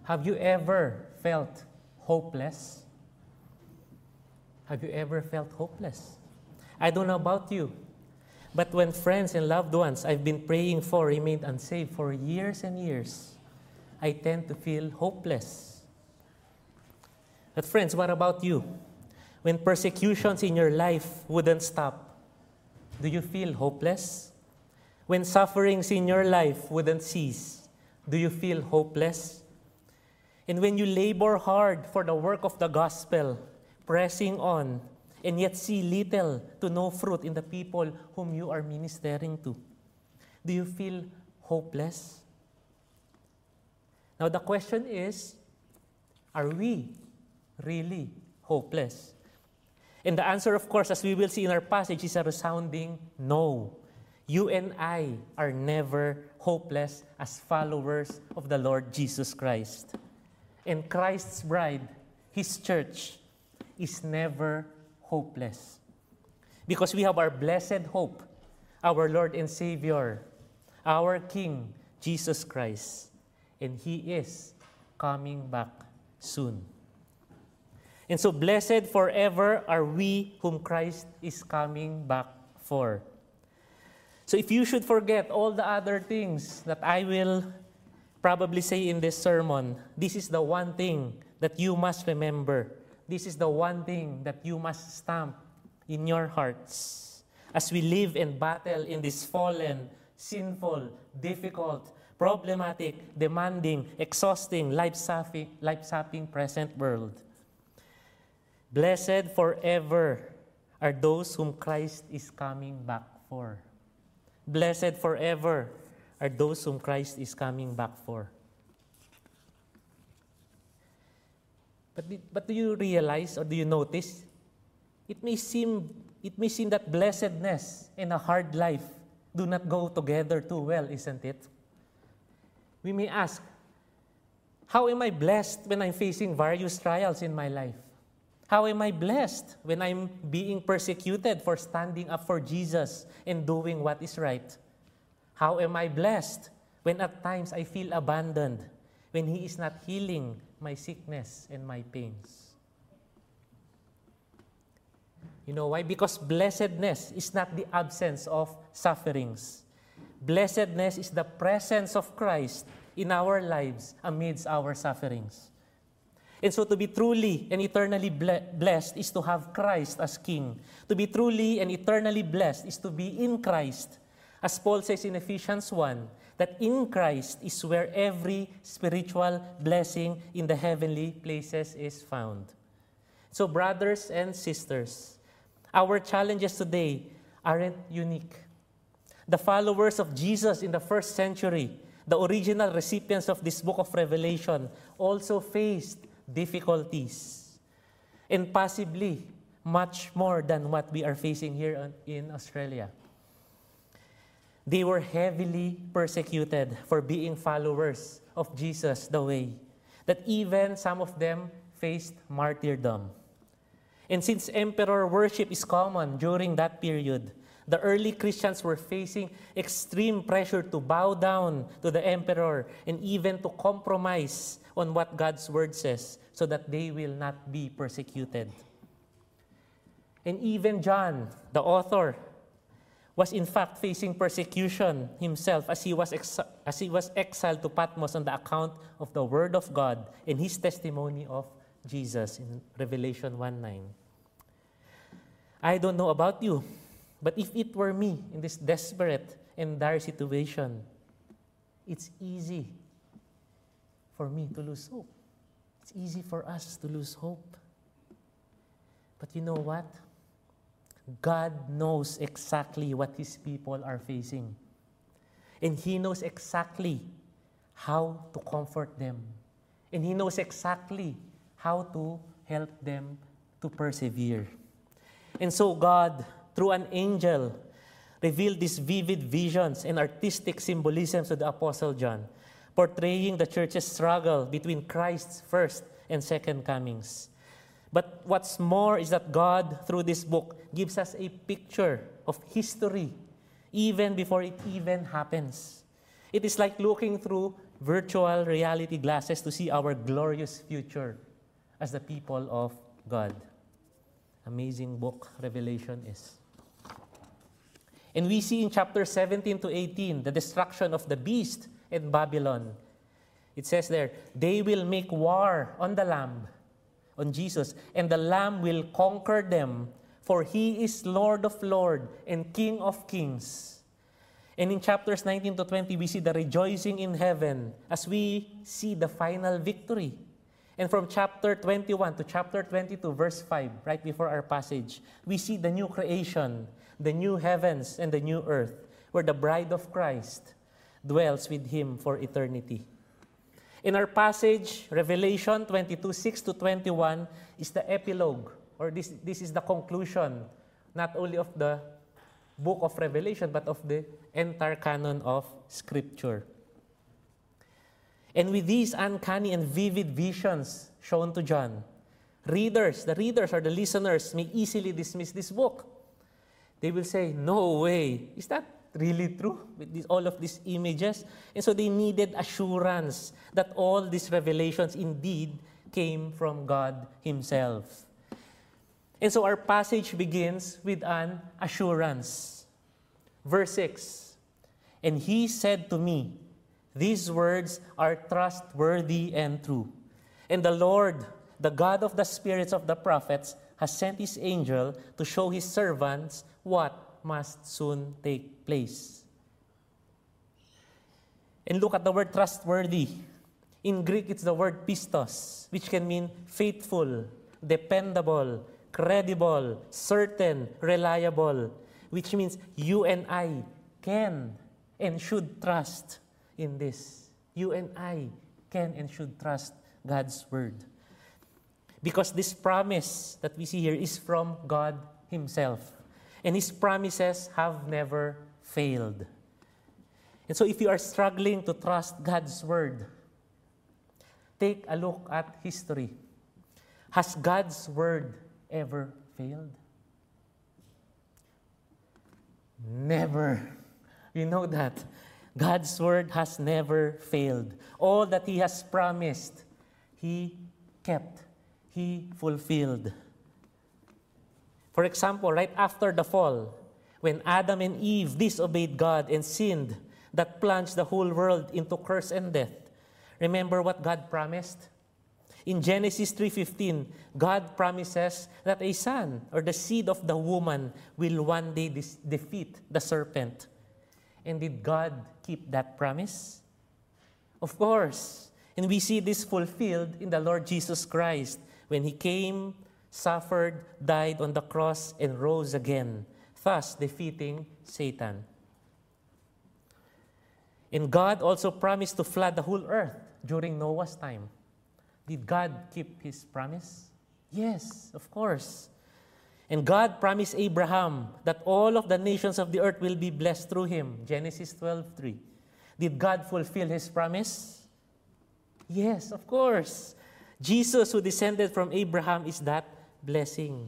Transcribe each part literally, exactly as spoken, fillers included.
Have you ever felt hopeless? Have you ever felt hopeless? I don't know about you, but when friends and loved ones I've been praying for remained unsaved for years and years, I tend to feel hopeless. But friends, what about you? When persecutions in your life wouldn't stop, do you feel hopeless? When sufferings in your life wouldn't cease, do you feel hopeless? And when you labor hard for the work of the gospel, pressing on, and yet see little to no fruit in the people whom you are ministering to, do you feel hopeless? Now the question is, are we really hopeless? And the answer, of course, as we will see in our passage, is a resounding no. You and I are never hopeless as followers of the Lord Jesus Christ. And Christ's bride, His church, is never hopeless. Because we have our blessed hope, our Lord and Savior, our King, Jesus Christ. And He is coming back soon. And so blessed forever are we whom Christ is coming back for. So if you should forget all the other things that I will probably say in this sermon, this is the one thing that you must remember. This is the one thing that you must stamp in your hearts as we live and battle in this fallen, sinful, difficult, problematic, demanding, exhausting, life-sapping, life-sapping present world. Blessed forever are those whom Christ is coming back for. Blessed forever are those whom Christ is coming back for. But, but do you realize or do you notice? It may seem it may seem that blessedness and a hard life do not go together too well, isn't it? We may ask, how am I blessed when I'm facing various trials in my life? How am I blessed when I'm being persecuted for standing up for Jesus and doing what is right? How am I blessed when at times I feel abandoned, when He is not healing my sickness and my pains? You know why? Because blessedness is not the absence of sufferings. Blessedness is the presence of Christ in our lives amidst our sufferings. And so to be truly and eternally blessed is to have Christ as King. To be truly and eternally blessed is to be in Christ. As Paul says in Ephesians one, that in Christ is where every spiritual blessing in the heavenly places is found. So brothers and sisters, our challenges today aren't unique. The followers of Jesus in the first century, the original recipients of this book of Revelation, also faced difficulties, and possibly much more than what we are facing here in Australia. They were heavily persecuted for being followers of Jesus the way, that even some of them faced martyrdom. And since emperor worship is common during that period, the early Christians were facing extreme pressure to bow down to the emperor and even to compromise on what God's word says so that they will not be persecuted. And even John, the author, was in fact facing persecution himself as he was ex- as he was exiled to Patmos on the account of the word of God and his testimony of Jesus in Revelation one nine. I don't know about you, but if it were me in this desperate and dire situation, it's easy for me to lose hope. It's easy for us to lose hope. But you know what? God knows exactly what His people are facing. And He knows exactly how to comfort them. And He knows exactly how to help them to persevere. And so God, through an angel, revealed these vivid visions and artistic symbolisms to the Apostle John, portraying the church's struggle between Christ's first and second comings. But what's more is that God, through this book, gives us a picture of history even before it even happens. It is like looking through virtual reality glasses to see our glorious future as the people of God. Amazing book, Revelation is. And we see in chapter seventeen to eighteen the destruction of the beast in Babylon. It says there, they will make war on the Lamb, on Jesus, and the Lamb will conquer them, for he is Lord of lords and King of kings. And in chapters nineteen to twenty, we see the rejoicing in heaven as we see the final victory. And from chapter twenty-one to chapter twenty-two, verse five, right before our passage, we see the new creation, the new heavens and the new earth, where the bride of Christ dwells with him for eternity. In our passage, Revelation twenty-two, six to twenty-one, is the epilogue, or this, this is the conclusion, not only of the book of Revelation, but of the entire canon of Scripture. And with these uncanny and vivid visions shown to John, readers, the readers or the listeners may easily dismiss this book. They will say, no way, is that really true with this, all of these images? And so they needed assurance that all these revelations indeed came from God himself. And so our passage begins with an assurance. Verse six, and he said to me, these words are trustworthy and true. And the Lord, the God of the spirits of the prophets, has sent his angel to show his servants what must soon take place. And look at the word trustworthy. In Greek, it's the word pistos, which can mean faithful, dependable, credible, certain, reliable, which means you and I can and should trust in this. You and I can and should trust God's word. Because this promise that we see here is from God himself. And his promises have never failed. And so if you are struggling to trust God's word, take a look at history. Has God's word ever failed? Never. You know that. God's word has never failed. All that he has promised, he kept. He fulfilled. For example, right after the fall, when Adam and Eve disobeyed God and sinned, that plunged the whole world into curse and death, remember what God promised? In Genesis three fifteen, God promises that a son, or the seed of the woman, will one day dis- defeat the serpent. And did God keep that promise? Of course. And we see this fulfilled in the Lord Jesus Christ when he came, suffered, died on the cross, and rose again, thus defeating Satan. And God also promised to flood the whole earth during Noah's time. Did God keep his promise? Yes, of course. And God promised Abraham that all of the nations of the earth will be blessed through him. Genesis twelve three. Did God fulfill his promise? Yes, of course. Jesus, who descended from Abraham, is that blessing.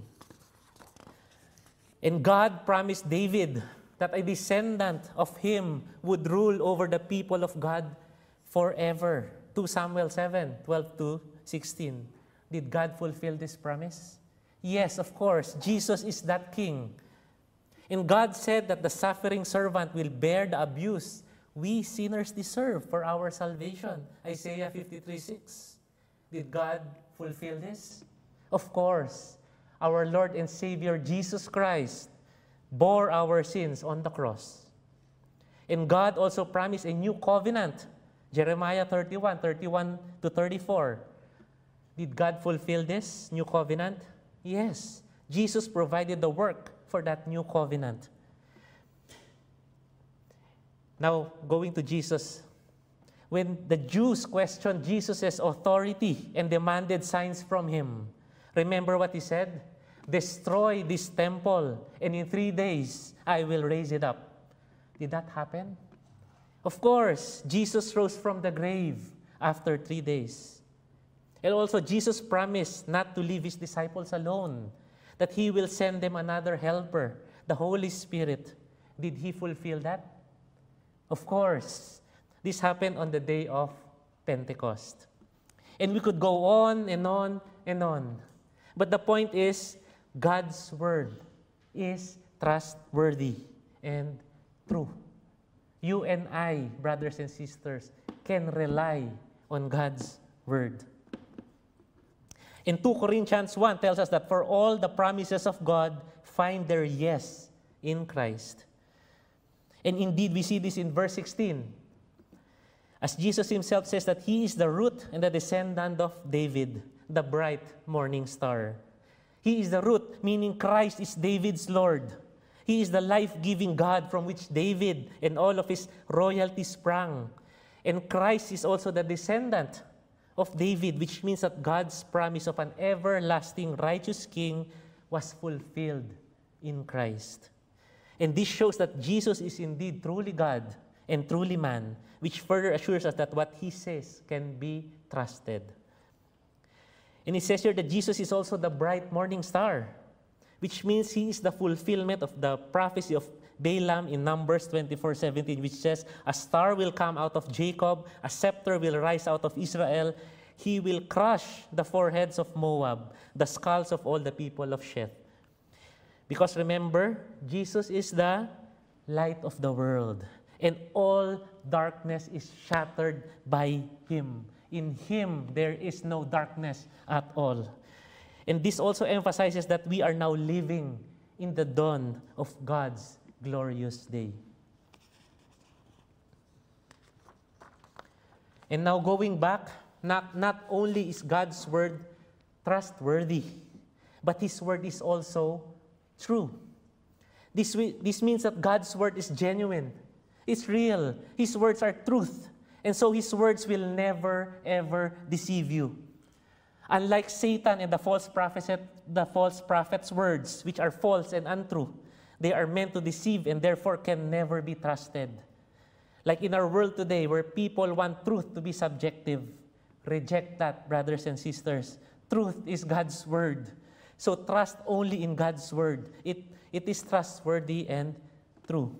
And God promised David that a descendant of him would rule over the people of God forever. Second Samuel seven twelve to sixteen. Did God fulfill this promise? Yes, of course. Jesus is that king. And God said that the suffering servant will bear the abuse we sinners deserve for our salvation. Isaiah fifty-three six. Did God fulfill this? Of course. Our Lord and Savior Jesus Christ bore our sins on the cross. And God also promised a new covenant. Jeremiah thirty-one, thirty-one to thirty-four. Did God fulfill this new covenant? Yes. Jesus provided the work for that new covenant. Now, going to Jesus. When the Jews questioned Jesus' authority and demanded signs from him, remember what he said? Destroy this temple, and in three days, I will raise it up. Did that happen? Of course, Jesus rose from the grave after three days. And also, Jesus promised not to leave his disciples alone, that he will send them another helper, the Holy Spirit. Did he fulfill that? Of course. This happened on the day of Pentecost. And we could go on and on and on. But the point is, God's word is trustworthy and true. You and I, brothers and sisters, can rely on God's word. In two Corinthians one tells us that for all the promises of God find their yes in Christ. And indeed, we see this in verse sixteen. As Jesus himself says that he is the root and the descendant of David, the bright morning star. He is the root, meaning Christ is David's Lord. He is the life-giving God from which David and all of his royalty sprang. And Christ is also the descendant of David, which means that God's promise of an everlasting righteous king was fulfilled in Christ. And this shows that Jesus is indeed truly God and truly man, which further assures us that what he says can be trusted. And it says here that Jesus is also the bright morning star, which means he is the fulfillment of the prophecy of Balaam in Numbers twenty-four seventeen, which says, a star will come out of Jacob, a scepter will rise out of Israel, he will crush the foreheads of Moab, the skulls of all the people of Sheth. Because remember, Jesus is the light of the world, and all darkness is shattered by him. In him, there is no darkness at all. And this also emphasizes that we are now living in the dawn of God's glorious day. And now going back, not, not only is God's word trustworthy, but his word is also true. This, this means that God's word is genuine. It's real. His words are truth. And so his words will never, ever deceive you. Unlike Satan and the false prophet, the false prophet's words, which are false and untrue, they are meant to deceive and therefore can never be trusted. Like in our world today, where people want truth to be subjective, reject that, brothers and sisters. Truth is God's word. So trust only in God's word. It, it is trustworthy and true.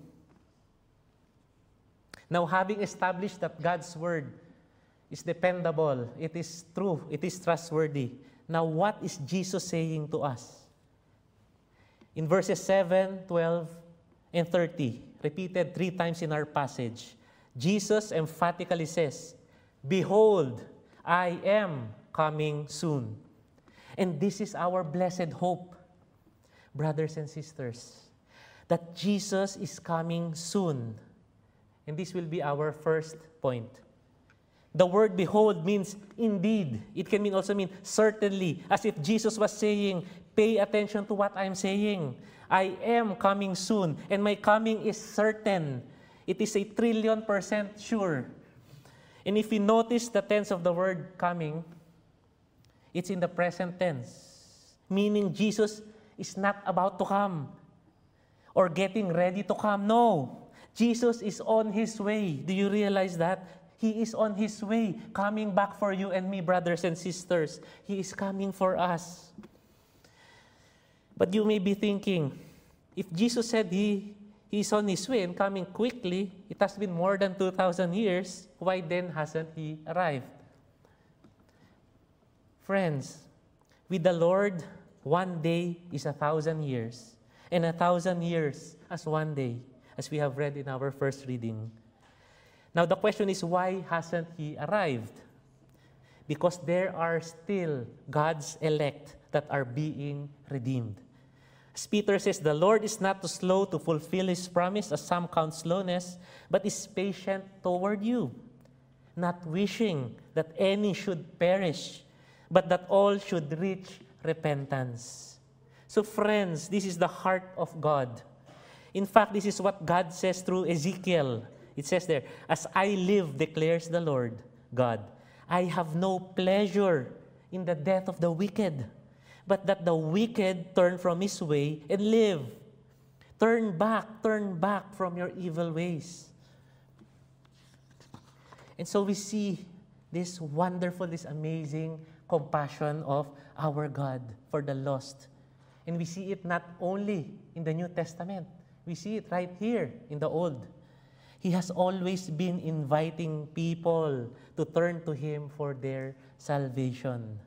Now, having established that God's word is dependable, it is true, it is trustworthy. Now, what is Jesus saying to us? In verses seven, twelve, and thirty, repeated three times in our passage, Jesus emphatically says, "Behold, I am coming soon." And this is our blessed hope, brothers and sisters, that Jesus is coming soon. And this will be our first point. The word behold means indeed. It can mean also mean certainly, as if Jesus was saying, pay attention to what I'm saying. I am coming soon, and my coming is certain. It is a trillion percent sure. And if you notice the tense of the word coming, it's in the present tense, meaning Jesus is not about to come or getting ready to come. No. Jesus is on his way. Do you realize that? He is on his way, coming back for you and me, brothers and sisters. He is coming for us. But you may be thinking, if Jesus said he, he is on his way and coming quickly, it has been more than two thousand years, why then hasn't he arrived? Friends, with the Lord, one day is a thousand years, and a thousand years as one day, as we have read in our first reading. Now the question is, why hasn't he arrived? Because there are still God's elect that are being redeemed. As Peter says, the Lord is not too slow to fulfill his promise, as some count slowness, but is patient toward you, not wishing that any should perish, but that all should reach repentance. So friends, this is the heart of God. In fact, this is what God says through Ezekiel. It says there, as I live, declares the Lord God, I have no pleasure in the death of the wicked, but that the wicked turn from his way and live. Turn back, turn back from your evil ways. And so we see this wonderful, this amazing compassion of our God for the lost. And we see it not only in the New Testament, we see it right here in the Old. He has always been inviting people to turn to Him for their salvation.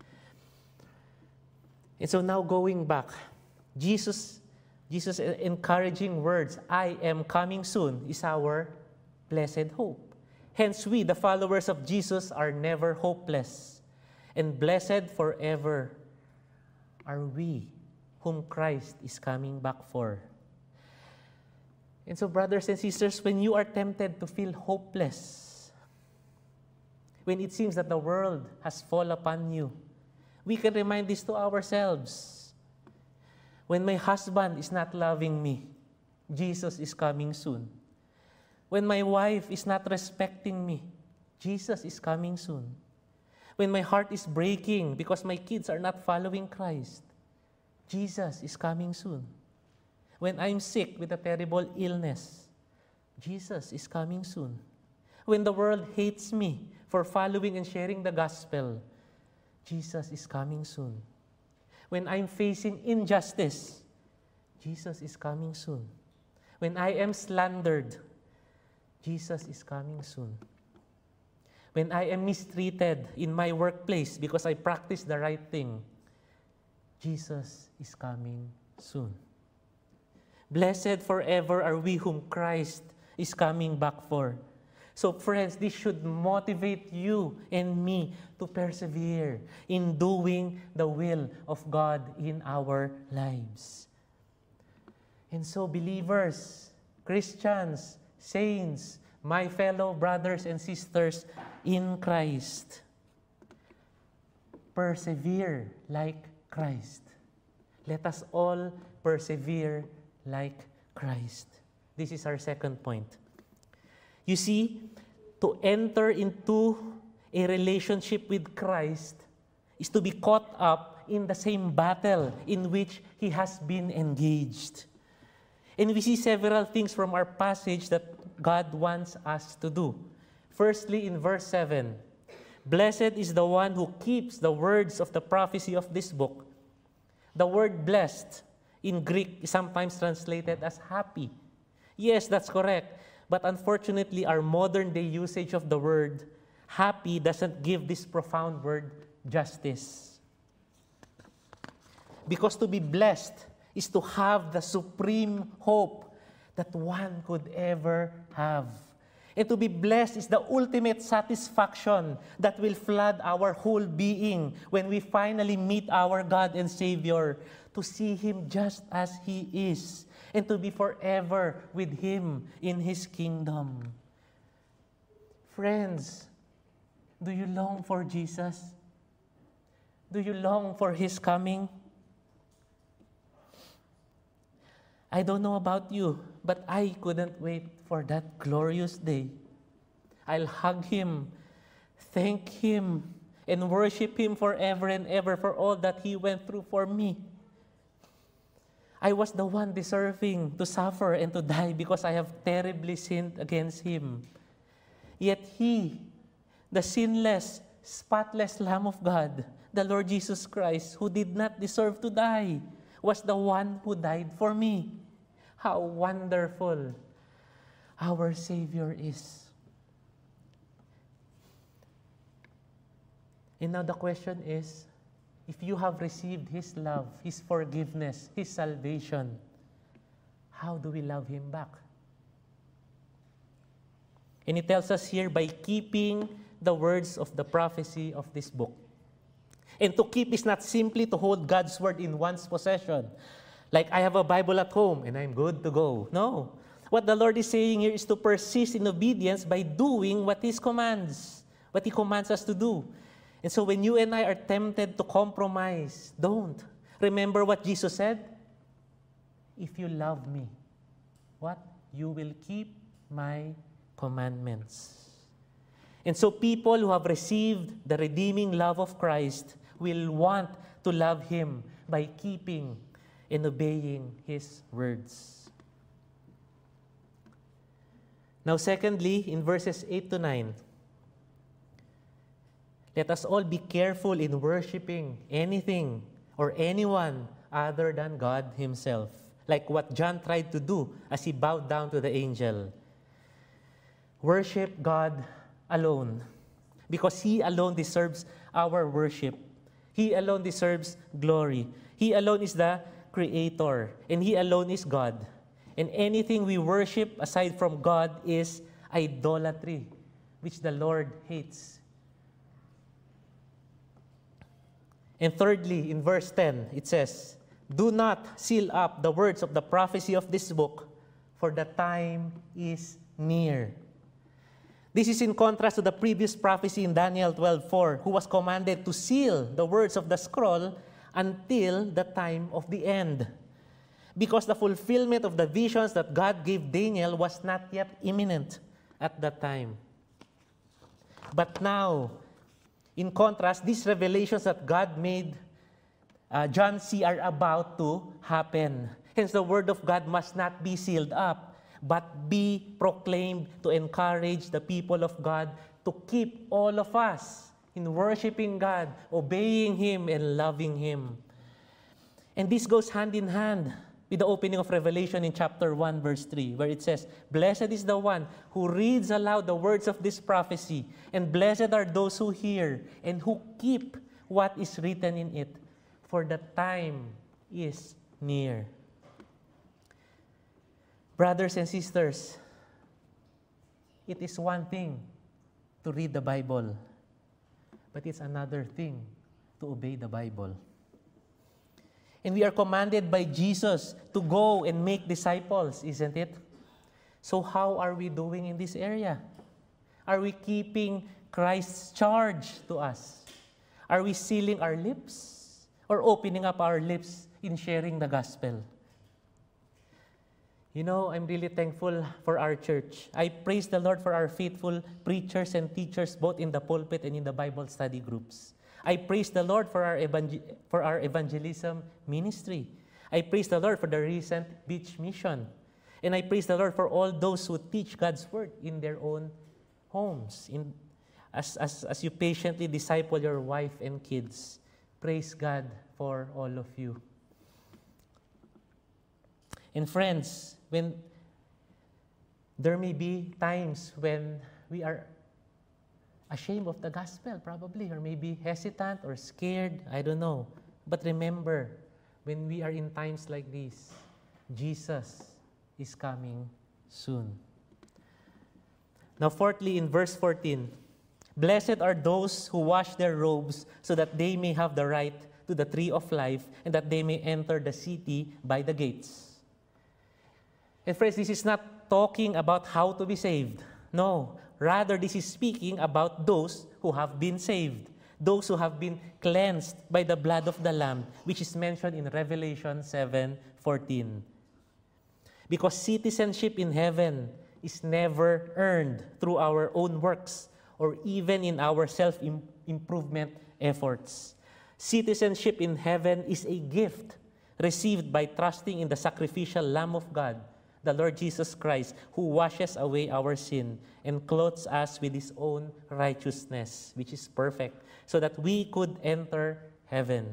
And so now going back, Jesus, Jesus' encouraging words, I am coming soon, is our blessed hope. Hence we, the followers of Jesus, are never hopeless. And blessed forever are we whom Christ is coming back for. And so, brothers and sisters, when you are tempted to feel hopeless, when it seems that the world has fallen upon you, we can remind this to ourselves. When my husband is not loving me, Jesus is coming soon. When my wife is not respecting me, Jesus is coming soon. When my heart is breaking because my kids are not following Christ, Jesus is coming soon. When I'm sick with a terrible illness, Jesus is coming soon. When the world hates me for following and sharing the gospel, Jesus is coming soon. When I'm facing injustice, Jesus is coming soon. When I am slandered, Jesus is coming soon. When I am mistreated in my workplace because I practice the right thing, Jesus is coming soon. Blessed forever are we whom Christ is coming back for. So friends, this should motivate you and me to persevere in doing the will of God in our lives. And so believers, Christians, saints, my fellow brothers and sisters in Christ, persevere like Christ. Let us all persevere like Christ. This is our second point. You see, to enter into a relationship with Christ is to be caught up in the same battle in which He has been engaged. And we see several things from our passage that God wants us to do. Firstly, in verse seven, blessed is the one who keeps the words of the prophecy of this book. The word blessed in Greek is sometimes translated as happy. Yes, that's correct. But unfortunately, our modern day usage of the word happy doesn't give this profound word justice. Because to be blessed is to have the supreme hope that one could ever have. And to be blessed is the ultimate satisfaction that will flood our whole being when we finally meet our God and Savior, to see Him just as He is, and to be forever with Him in His kingdom. Friends, do you long for Jesus? Do you long for His coming? I don't know about you, but I couldn't wait for that glorious day. I'll hug Him, thank Him, and worship Him forever and ever for all that He went through for me. I was the one deserving to suffer and to die because I have terribly sinned against Him. Yet He, the sinless, spotless Lamb of God, the Lord Jesus Christ, who did not deserve to die, was the one who died for me. How wonderful our Savior is. And now the question is, if you have received His love, His forgiveness, His salvation, how do we love Him back? And it tells us here, by keeping the words of the prophecy of this book. And to keep is not simply to hold God's word in one's possession. Like, I have a Bible at home and I'm good to go. No. What the Lord is saying here is to persist in obedience by doing what He commands, what He commands us to do. And so when you and I are tempted to compromise, don't. Remember what Jesus said? If you love me, what? You will keep my commandments. And so people who have received the redeeming love of Christ will want to love Him by keeping and obeying His words. Now, secondly, in verses eight to nine, let us all be careful in worshiping anything or anyone other than God Himself, like what John tried to do as he bowed down to the angel. Worship God alone, because He alone deserves our worship. He alone deserves glory. He alone is the Creator, and He alone is God. And anything we worship aside from God is idolatry, which the Lord hates. And thirdly, in verse ten, it says, "Do not seal up the words of the prophecy of this book, for the time is near." This is in contrast to the previous prophecy in Daniel twelve four, who was commanded to seal the words of the scroll until the time of the end, because the fulfillment of the visions that God gave Daniel was not yet imminent at that time. But now, in contrast, these revelations that God made uh, John see are about to happen. Hence, the Word of God must not be sealed up, but be proclaimed to encourage the people of God to keep all of us in worshiping God, obeying Him, and loving Him. And this goes hand in hand with the opening of Revelation in chapter one, verse three, where it says, "Blessed is the one who reads aloud the words of this prophecy, and blessed are those who hear and who keep what is written in it, for the time is near." Brothers and sisters, it is one thing to read the Bible, but it's another thing to obey the Bible. And we are commanded by Jesus to go and make disciples, isn't it? So how are we doing in this area? Are we keeping Christ's charge to us? Are we sealing our lips or opening up our lips in sharing the gospel? You know, I'm really thankful for our church. I praise the Lord for our faithful preachers and teachers, both in the pulpit and in the Bible study groups. I praise the Lord for our, evangel- for our evangelism ministry. I praise the Lord for the recent beach mission. And I praise the Lord for all those who teach God's word in their own homes. In, as, as, as you patiently disciple your wife and kids, praise God for all of you. And friends, when there may be times when we are ashamed of the gospel, probably, or maybe hesitant or scared, I don't know. But remember, when we are in times like these, Jesus is coming soon. Now, fourthly, in verse fourteen, "Blessed are those who wash their robes, so that they may have the right to the tree of life, and that they may enter the city by the gates." And friends, this is not talking about how to be saved. No. Rather, this is speaking about those who have been saved, those who have been cleansed by the blood of the Lamb, which is mentioned in Revelation seven fourteen. Because citizenship in heaven is never earned through our own works or even in our self-improvement efforts. Citizenship in heaven is a gift received by trusting in the sacrificial Lamb of God, the Lord Jesus Christ, who washes away our sin and clothes us with His own righteousness, which is perfect, so that we could enter heaven.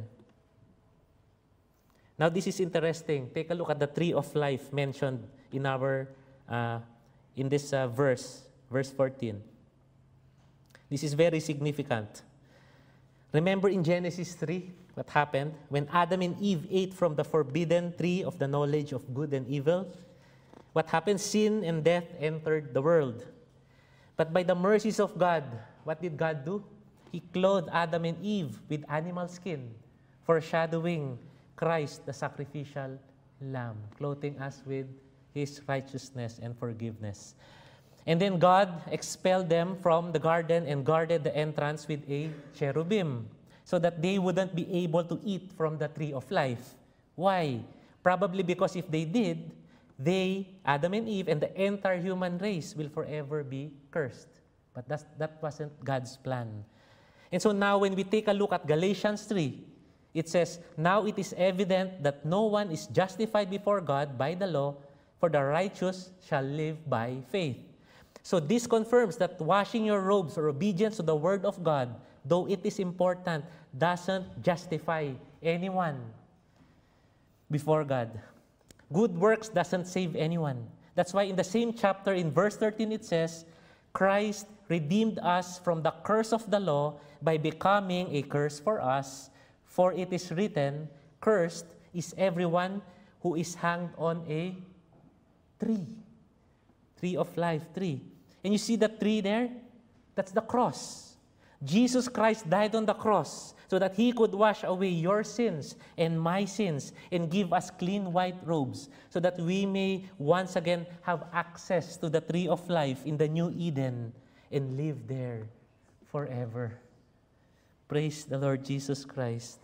Now, this is interesting. Take a look at the tree of life mentioned in our uh, in this uh, verse, verse fourteen. This is very significant. Remember in Genesis three, what happened? When Adam and Eve ate from the forbidden tree of the knowledge of good and evil, what happened? Sin and death entered the world. But by the mercies of God, what did God do? He clothed Adam and Eve with animal skin, foreshadowing Christ, the sacrificial Lamb, clothing us with His righteousness and forgiveness. And then God expelled them from the garden and guarded the entrance with a cherubim, so that they wouldn't be able to eat from the tree of life. Why? Probably because if they did, they, Adam and Eve, and the entire human race will forever be cursed. But that's, that wasn't God's plan. And so now when we take a look at Galatians three, it says, "Now it is evident that no one is justified before God by the law, for the righteous shall live by faith." So this confirms that washing your robes or obedience to the Word of God, though it is important, doesn't justify anyone before God. Good works doesn't save anyone. That's why in the same chapter, in verse thirteen, it says, Christ redeemed us from the curse of the law by becoming a curse for us, for it is written, cursed is everyone who is hanged on a tree. Tree of life, tree. And you see the tree there? That's the cross. Jesus Christ died on the cross so that He could wash away your sins and my sins and give us clean white robes so that we may once again have access to the tree of life in the new Eden and live there forever. Praise the Lord Jesus Christ.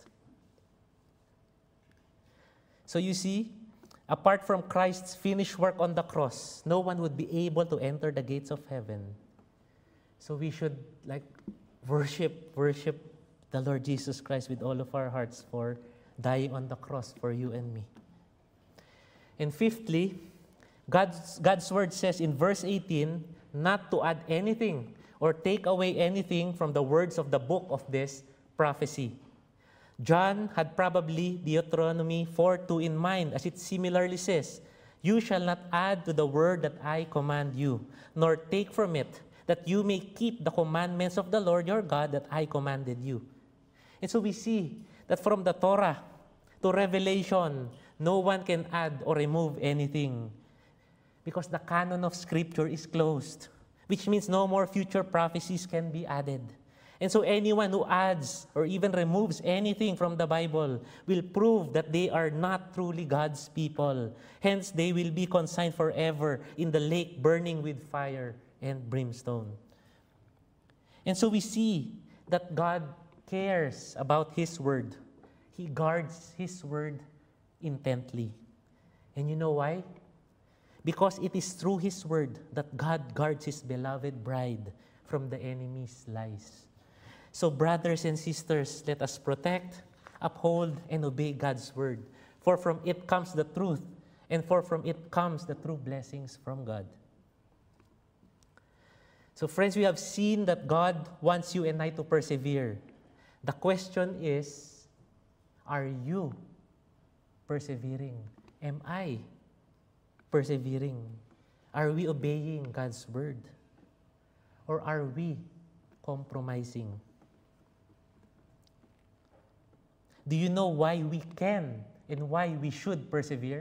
So you see, apart from Christ's finished work on the cross, no one would be able to enter the gates of heaven. So we should like worship, worship the Lord Jesus Christ with all of our hearts for dying on the cross for you and me. And fifthly, God's, God's word says in verse eighteen, not to add anything or take away anything from the words of the book of this prophecy. John had probably Deuteronomy four two in mind, as it similarly says, you shall not add to the word that I command you, nor take from it, that you may keep the commandments of the Lord your God that I commanded you. And so we see that from the Torah to Revelation, no one can add or remove anything because the canon of Scripture is closed, which means no more future prophecies can be added. And so anyone who adds or even removes anything from the Bible will prove that they are not truly God's people. Hence, they will be consigned forever in the lake burning with fire and brimstone. And so we see that God cares about His word. He guards His word intently. And you know why? Because it is through His word that God guards His beloved bride from the enemy's lies. So brothers and sisters, let us protect, uphold, and obey God's word. For from it comes the truth, and for from it comes the true blessings from God. So friends, we have seen that God wants you and I to persevere. The question is, are you persevering? Am I persevering? Are we obeying God's word? Or are we compromising? Do you know why we can and why we should persevere?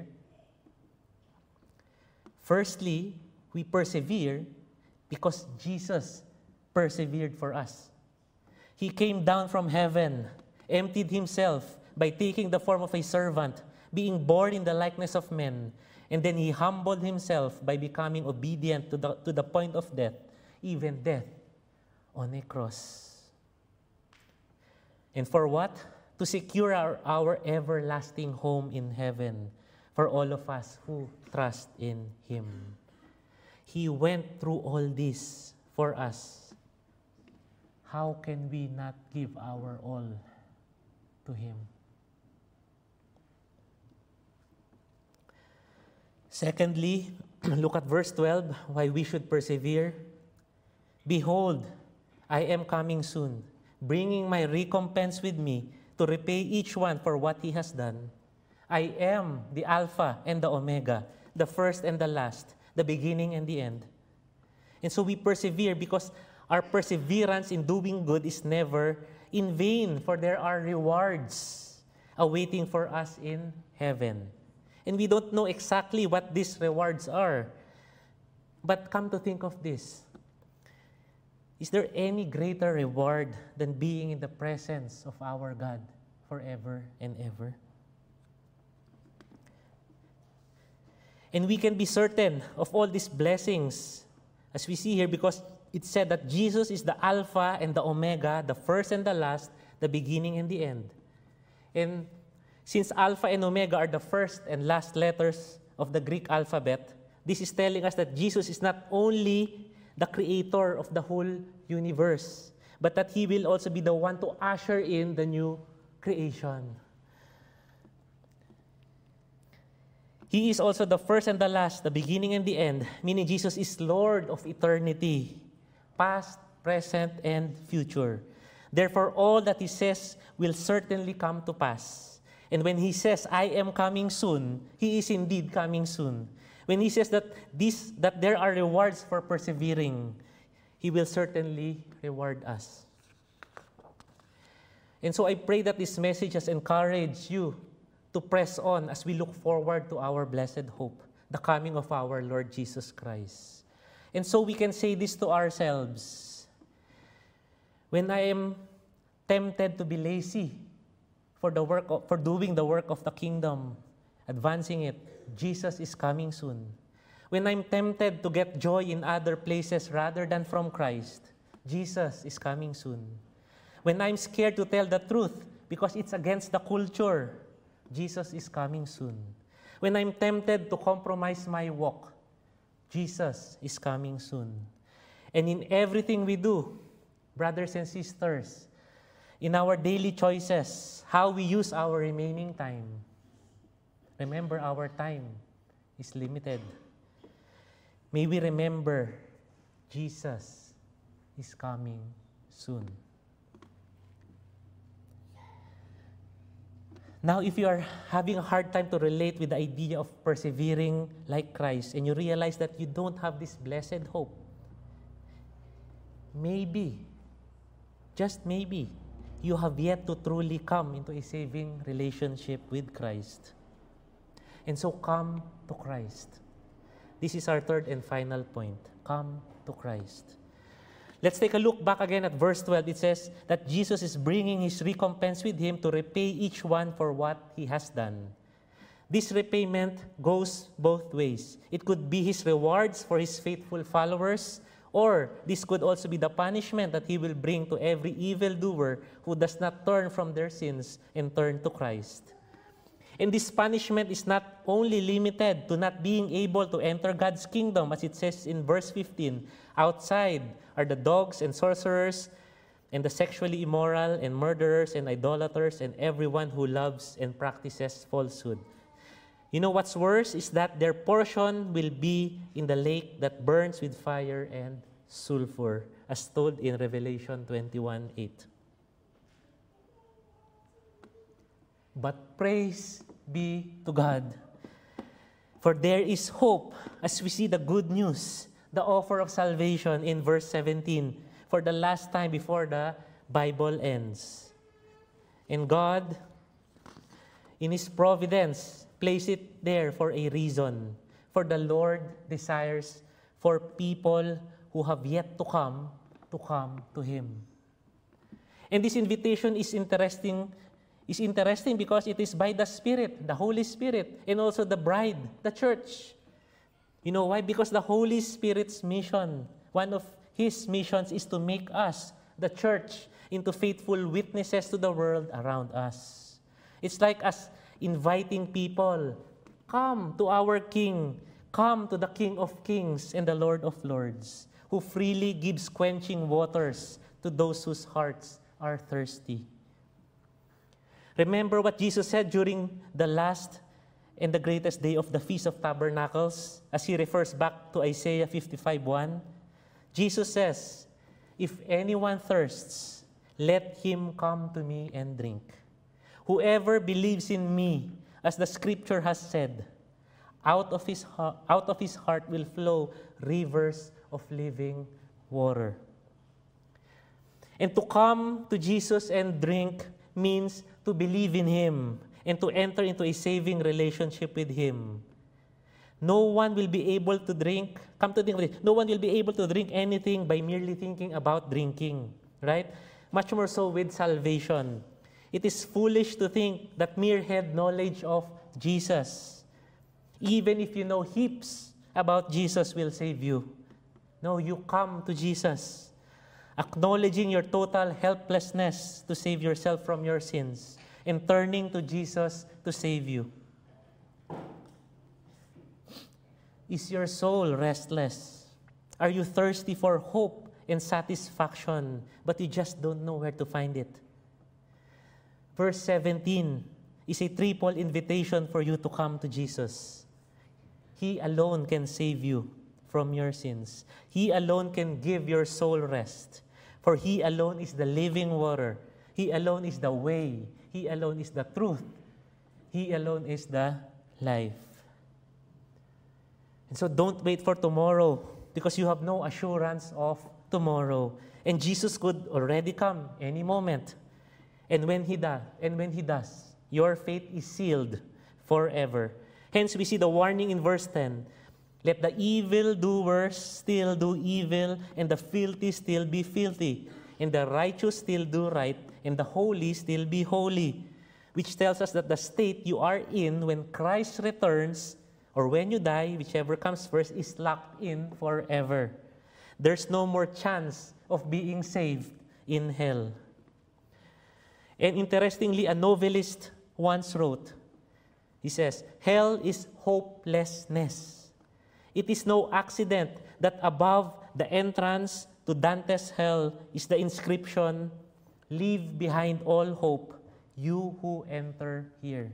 Firstly, we persevere because Jesus persevered for us. He came down from heaven, emptied Himself by taking the form of a servant, being born in the likeness of men, and then He humbled Himself by becoming obedient to the, to the point of death, even death on a cross. And for what? To secure our, our everlasting home in heaven for all of us who trust in Him. He went through all this for us. How can we not give our all to Him? Secondly, look at verse twelve, why we should persevere. Behold, I am coming soon, bringing my recompense with me to repay each one for what he has done. I am the Alpha and the Omega, the first and the last, the beginning and the end. And so we persevere because our perseverance in doing good is never in vain, for there are rewards awaiting for us in heaven. And we don't know exactly what these rewards are. But come to think of this, is there any greater reward than being in the presence of our God forever and ever? And we can be certain of all these blessings, as we see here, because it said that Jesus is the Alpha and the Omega, the first and the last, the beginning and the end. And since Alpha and Omega are the first and last letters of the Greek alphabet, this is telling us that Jesus is not only the creator of the whole universe, but that He will also be the one to usher in the new creation. He is also the first and the last, the beginning and the end, meaning Jesus is Lord of eternity, past, present, and future. Therefore, all that He says will certainly come to pass. And when He says, I am coming soon, He is indeed coming soon. When He says that, this, that there are rewards for persevering, He will certainly reward us. And so I pray that this message has encouraged you to press on as we look forward to our blessed hope, the coming of our Lord Jesus Christ. And so we can say this to ourselves: when I am tempted to be lazy for the work of, for doing the work of the kingdom, advancing it, Jesus is coming soon. When I'm tempted to get joy in other places rather than from Christ, Jesus is coming soon. When I'm scared to tell the truth because it's against the culture, Jesus is coming soon. When I'm tempted to compromise my walk, Jesus is coming soon. And in everything we do, brothers and sisters, in our daily choices, how we use our remaining time, remember our time is limited. May we remember Jesus is coming soon. Now, if you are having a hard time to relate with the idea of persevering like Christ, and you realize that you don't have this blessed hope, maybe, just maybe, you have yet to truly come into a saving relationship with Christ. And so come to Christ. This is our third and final point. Come to Christ. Let's take a look back again at verse twelve. It says that Jesus is bringing his recompense with him to repay each one for what he has done. This repayment goes both ways. It could be his rewards for his faithful followers, or this could also be the punishment that he will bring to every evildoer who does not turn from their sins and turn to Christ. And this punishment is not only limited to not being able to enter God's kingdom, as it says in verse fifteen. Outside are the dogs and sorcerers, and the sexually immoral, and murderers, and idolaters, and everyone who loves and practices falsehood. You know what's worse is that their portion will be in the lake that burns with fire and sulfur, as told in Revelation twenty-one eight. But praise be to God, for there is hope as we see the good news, the offer of salvation in verse seventeen, for the last time before the Bible ends. And God, in His providence, placed it there for a reason. For the Lord desires for people who have yet to come, to come to Him. And this invitation is interesting is interesting because it is by the Spirit, the Holy Spirit, and also the bride, the church. You know why? Because the Holy Spirit's mission, one of His missions is to make us, the church, into faithful witnesses to the world around us. It's like us inviting people, come to our King, come to the King of Kings and the Lord of Lords, who freely gives quenching waters to those whose hearts are thirsty. Remember what Jesus said during the last and the greatest day of the Feast of Tabernacles, as He refers back to Isaiah fifty-five one. Jesus says, "If anyone thirsts, let him come to me and drink. Whoever believes in me, as the Scripture has said, out of his heart, out of his heart will flow rivers of living water." And to come to Jesus and drink means to believe in Him and to enter into a saving relationship with Him. No one will be able to drink, come to think of it, no one will be able to drink anything by merely thinking about drinking, right? Much more so with salvation. It is foolish to think that mere head knowledge of Jesus, even if you know heaps about Jesus, will save you. No, you come to Jesus, acknowledging your total helplessness to save yourself from your sins, and turning to Jesus to save you. Is your soul restless? Are you thirsty for hope and satisfaction, but you just don't know where to find it? Verse seventeen is a triple invitation for you to come to Jesus. He alone can save you from your sins. He alone can give your soul rest. For He alone is the living water. He alone is the way. He alone is the truth. He alone is the life. And so don't wait for tomorrow because you have no assurance of tomorrow. And Jesus could already come any moment. And when He does, and when He does, your fate is sealed forever. Hence, we see the warning in verse ten. Let the evildoers still do evil, and the filthy still be filthy, and the righteous still do right, and the holy still be holy. Which tells us that the state you are in when Christ returns, or when you die, whichever comes first, is locked in forever. There's no more chance of being saved in hell. And interestingly, a novelist once wrote, he says, hell is hopelessness. It is no accident that above the entrance to Dante's hell is the inscription, leave behind all hope, you who enter here.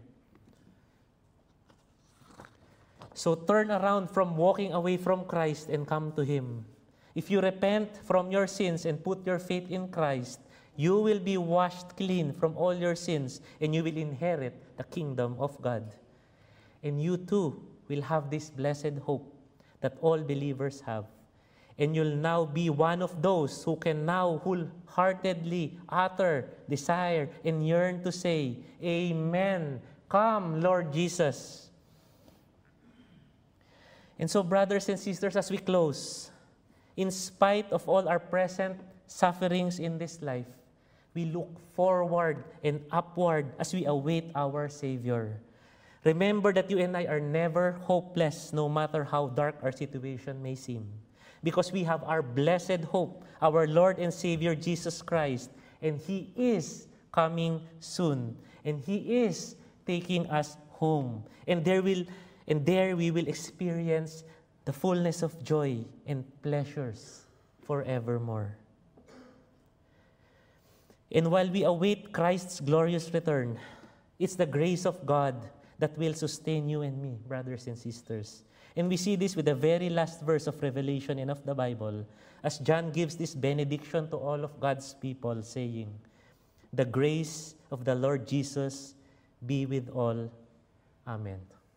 So turn around from walking away from Christ and come to Him. If you repent from your sins and put your faith in Christ, you will be washed clean from all your sins and you will inherit the kingdom of God. And you too will have this blessed hope that all believers have. And you'll now be one of those who can now wholeheartedly utter, desire, and yearn to say, Amen. Come, Lord Jesus. And so, brothers and sisters, as we close, in spite of all our present sufferings in this life, we look forward and upward as we await our Savior. Remember that you and I are never hopeless, no matter how dark our situation may seem. Because we have our blessed hope, our Lord and Savior Jesus Christ, and He is coming soon, and He is taking us home. And there will, and there we will experience the fullness of joy and pleasures forevermore. And while we await Christ's glorious return, it's the grace of God that will sustain you and me, brothers and sisters. And we see this with the very last verse of Revelation and of the Bible, as John gives this benediction to all of God's people, saying, the grace of the Lord Jesus be with all. Amen.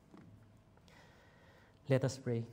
Let us pray.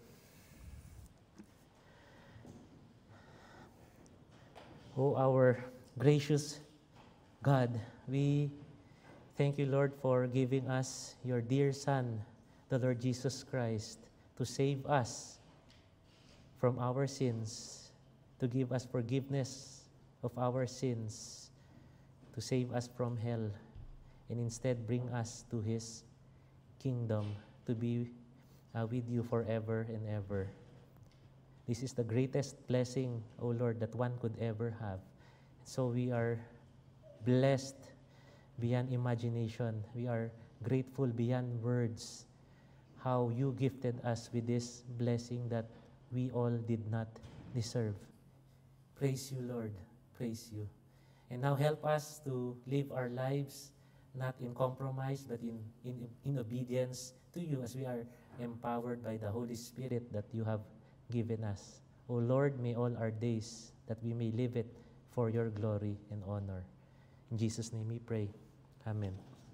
Oh, our gracious God, we thank you, Lord, for giving us your dear Son, the Lord Jesus Christ, to save us from our sins, to give us forgiveness of our sins, to save us from hell, and instead bring us to His kingdom to be uh, with you forever and ever. This is the greatest blessing, O Lord, that one could ever have. So we are blessed beyond imagination. We are grateful beyond words how you gifted us with this blessing that we all did not deserve. Praise you, Lord. Praise you. And now help us to live our lives not in compromise but in, in, in obedience to you as we are empowered by the Holy Spirit that you have given us. O Lord, may all our days that we may live it for your glory and honor. In Jesus' name we pray. Amen.